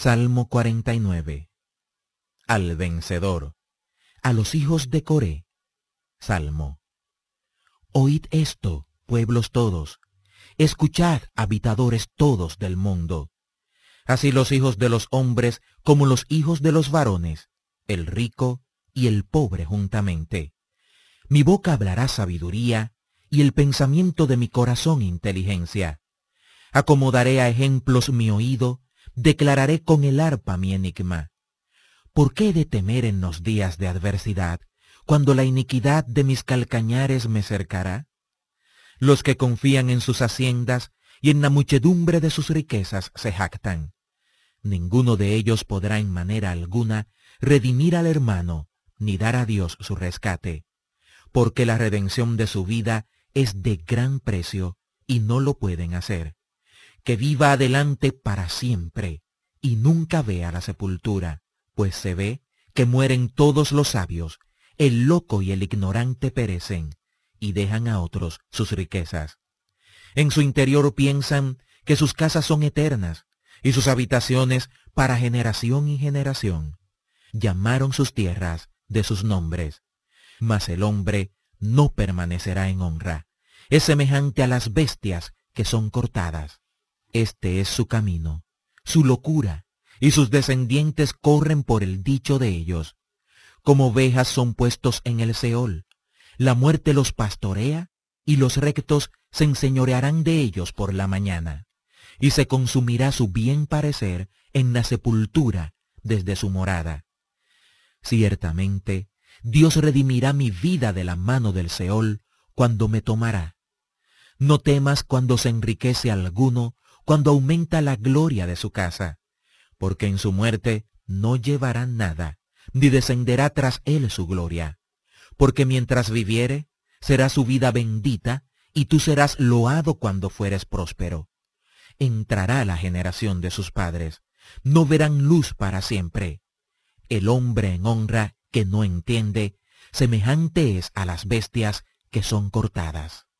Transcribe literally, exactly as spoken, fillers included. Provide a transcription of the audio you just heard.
Salmo cuarenta y nueve. Al vencedor, a los hijos de Coré. Salmo. Oíd esto, pueblos todos, escuchad, habitadores todos del mundo. Así los hijos de los hombres como los hijos de los varones, el rico y el pobre juntamente. Mi boca hablará sabiduría, y el pensamiento de mi corazón inteligencia. Acomodaré a ejemplos mi oído, declararé con el arpa mi enigma. ¿Por qué he de temer en los días de adversidad, cuando la iniquidad de mis calcañares me cercará? Los que confían en sus haciendas y en la muchedumbre de sus riquezas se jactan. Ninguno de ellos podrá en manera alguna redimir al hermano, ni dar a Dios su rescate, porque la redención de su vida es de gran precio y no lo pueden hacer. Que viva adelante para siempre y nunca vea la sepultura, pues se ve que mueren todos los sabios, el loco y el ignorante perecen, y dejan a otros sus riquezas. En su interior piensan que sus casas son eternas, y sus habitaciones para generación y generación. Llamaron sus tierras de sus nombres, mas el hombre no permanecerá en honra. Es semejante a las bestias que son cortadas. Este es su camino, su locura, y sus descendientes corren por el dicho de ellos. Como ovejas son puestos en el Seol. La muerte los pastorea, y los rectos se enseñorearán de ellos por la mañana. Y se consumirá su bien parecer en la sepultura desde su morada. Ciertamente, Dios redimirá mi vida de la mano del Seol cuando me tomará. No temas cuando se enriquece alguno, cuando aumenta la gloria de su casa, porque en su muerte no llevará nada, ni descenderá tras él su gloria. Porque mientras viviere, será su vida bendita, y tú serás loado cuando fueres próspero. Entrará la generación de sus padres, no verán luz para siempre. El hombre en honra que no entiende, semejante es a las bestias que son cortadas.